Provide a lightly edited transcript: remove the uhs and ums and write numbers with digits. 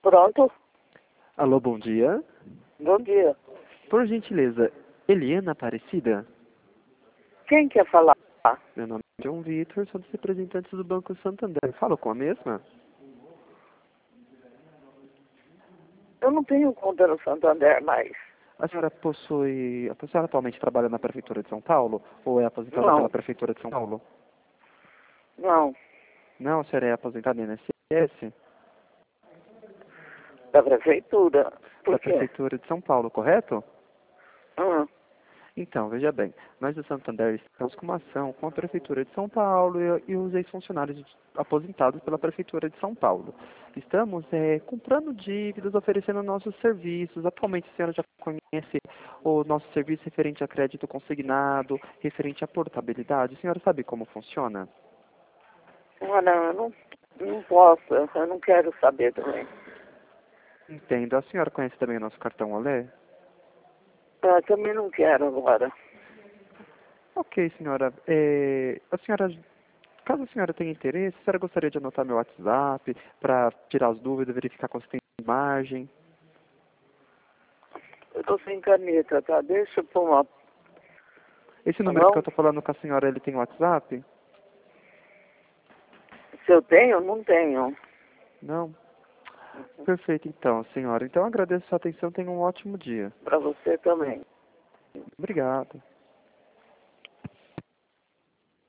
Pronto? Alô, bom dia. Bom dia. Por gentileza, Eliana Aparecida? Quem quer falar? Meu nome é João Vitor, sou dos representantes do Banco Santander. Falo com a mesma? Eu não tenho conta no Santander mais. A senhora possui... A senhora atualmente trabalha na Prefeitura de São Paulo? Ou é aposentada pela Não, Prefeitura de São Paulo? não. Não, a senhora é aposentada em INSS? Da prefeitura. Da Por quê? Prefeitura de São Paulo, correto? Hum, Então, veja bem, nós do Santander estamos com uma ação com a Prefeitura de São Paulo e os ex-funcionários aposentados pela Prefeitura de São Paulo. Estamos comprando dívidas, oferecendo nossos serviços. Atualmente a senhora já conhece o nosso serviço referente a crédito consignado, referente à portabilidade. A senhora sabe como funciona? olha, eu não posso. Eu não quero saber também. Entendo. A senhora conhece também o nosso cartão Olé? Eu também não quero agora. Ok, senhora. Caso a senhora tenha interesse, a senhora gostaria de anotar meu WhatsApp para tirar as dúvidas, verificar quanto tem de margem? Eu tô sem caneta, tá? Deixa eu pôr uma... Esse Tá número que eu bom? estou falando com a senhora, ele tem WhatsApp? Se eu tenho, não tenho. Não? Perfeito, então, senhora. Então, agradeço a sua atenção. Tenha um ótimo dia. Pra você também. Obrigado.